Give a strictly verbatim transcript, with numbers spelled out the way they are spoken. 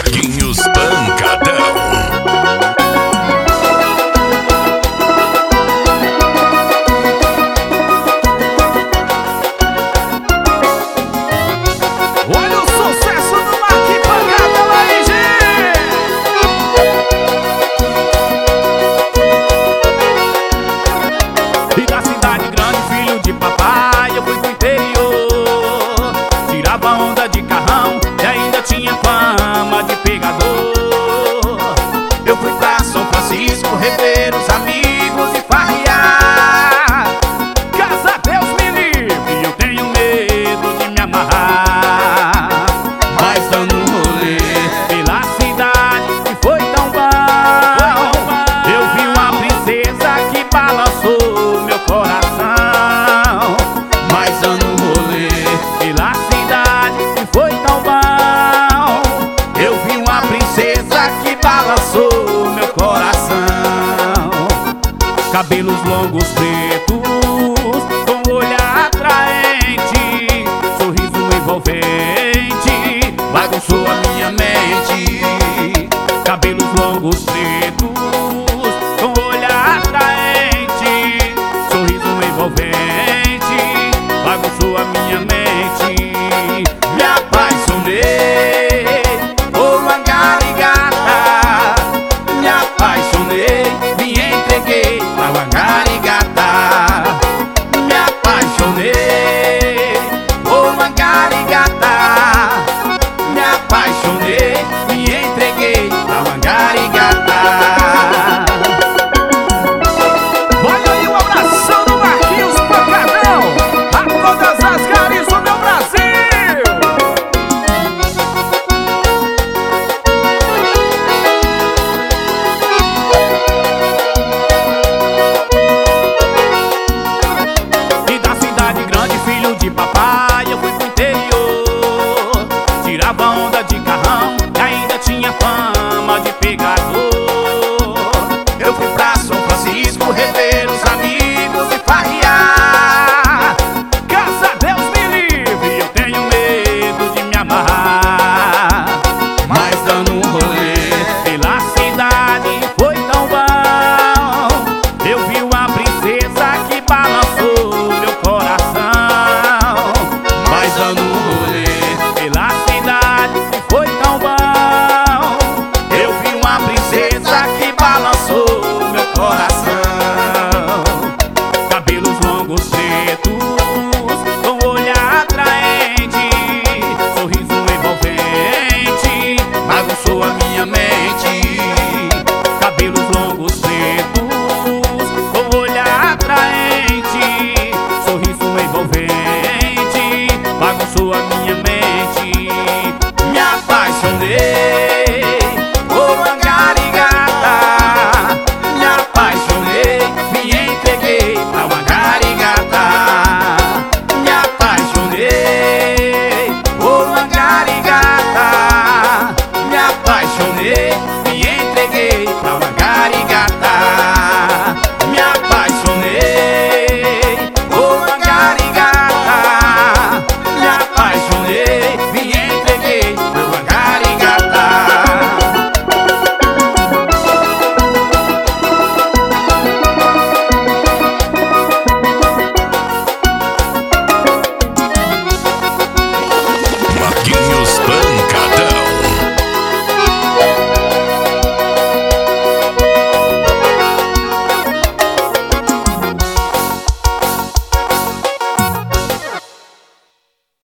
Marquinhos Pancadão. Olha o sucesso do Marquinhos Pancadão aí, gente! E da cidade grande, filho de papai, eu fui pro interior. Tirava onda de carrão e ainda tinha fama de pegador. Eu fui pra São Francisco rever os amigos e farrear. Casa Deus me livre, eu tenho medo de me amarrar. Mas dando um rolê pela cidade e foi tão bom. Eu vi uma princesa que balançou meu coração. Mas dando um rolê pela cidade e foi tão bom. Eu vi uma princesa que balançou meu coração. Cabelos longos pretos, com olhar atraente, sorriso envolvente, bagunçou a minha mente. Cabelos longos pretos, com olhar atraente, sorriso envolvente,